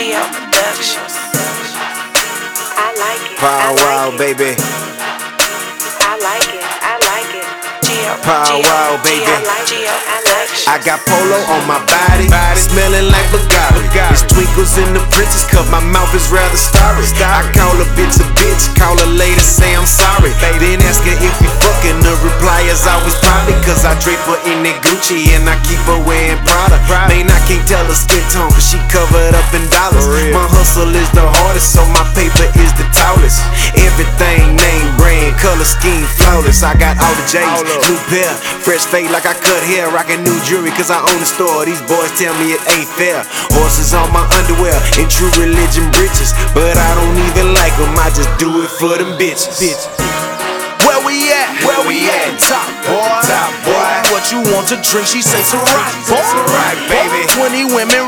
GL Productions. I like it. Pow wow, baby. I like it. I like it. Pow wow, baby. I like it. I got polo on my body, smelling like Bugatti. There's twinkles in the princess cup, my mouth is rather starry. I call a bitch, call her later, say I'm sorry. Then ask her if we fucking, the reply is always probably. Cause I drape her in that Gucci and I keep her wearing Prada. Man, I can't tell her skin tone cause she covered up in dollars. My hustle is the hardest, so my paper is the tallest. Everything name brand, color scheme flawless. I got all the J's, new pair, fresh fade like I cut hair, rockin' new jewelry cause I own the store. These boys tell me it ain't fair. Horses on my underwear and true religion britches, but I don't even like them, I just do it for them bitches. Where we at? Where we at? Top boy. Top boy. What you want to drink? She say Ciroc, boy. Ciroc, baby. 20 women